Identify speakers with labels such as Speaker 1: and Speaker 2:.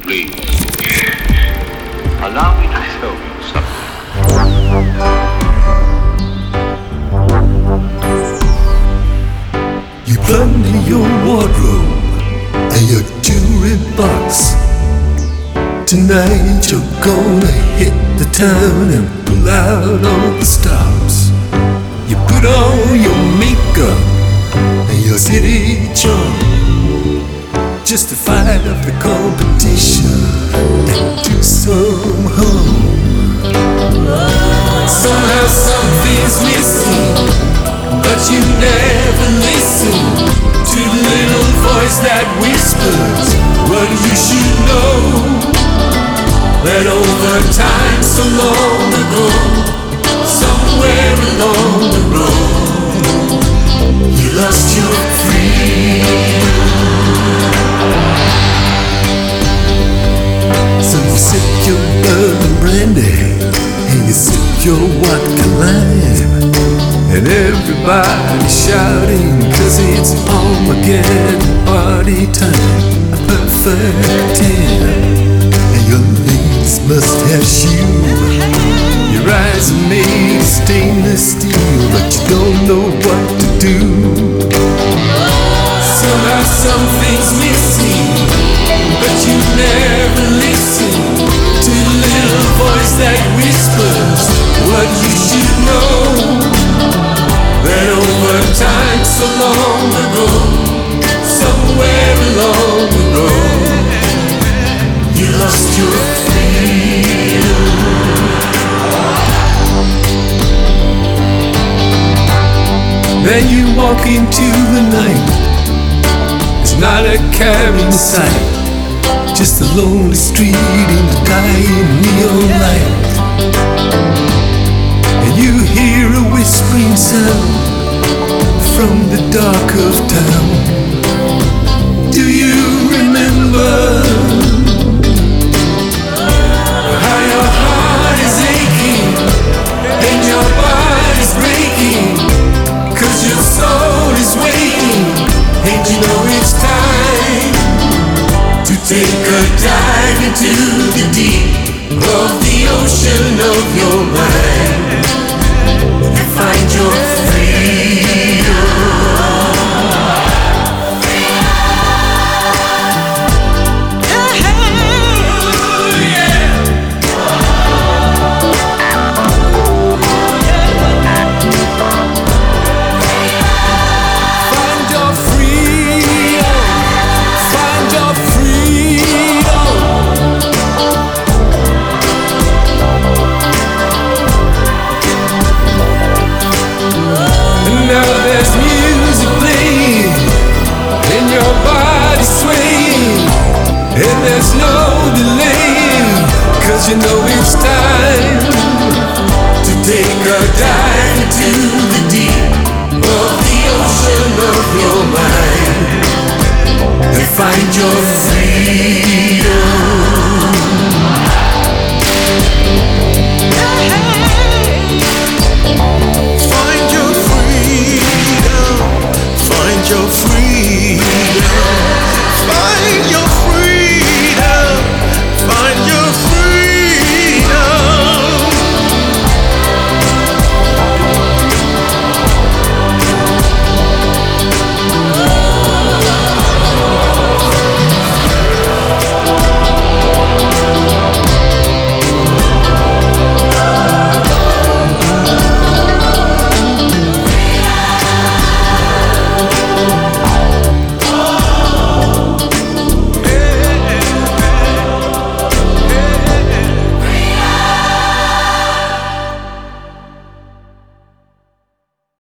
Speaker 1: Please, allow me to tell you something.
Speaker 2: You plunder your wardrobe and your jewelry box. Tonight you're gonna hit the town and pull out all the stops. You put on your makeup and your city charm, just to fight off the competition and do some harm. Somehow something's missing, but you never listen to the little voice that whispers what you should know. That over time so long ago, somewhere along the road, you lost your freedom. So you sip your bourbon brandy and you sip your vodka lime, and everybody's shouting 'cause it's Armageddon party time. A perfect 10, and your legs must have shoes. Your eyes are made of stainless steel, but you don't know what to do. Somehow something's missing, but you never listen to the little voice that whispers what you should know. That over time so long ago, somewhere along the road, you lost your freedom. Then you walk into the night. It's not a car in sight, just a lonely street in the dying neon light. And you hear a whispering sound from the dark of town. Do you remember how your heart is aching and your body's breaking, 'cause your soul is waiting, and you know it's time to take a dive into the deep of the ocean of your mind and find your freedom. And there's no delay, 'cause you know it's time to take a dive into the deep of the ocean of your mind and find your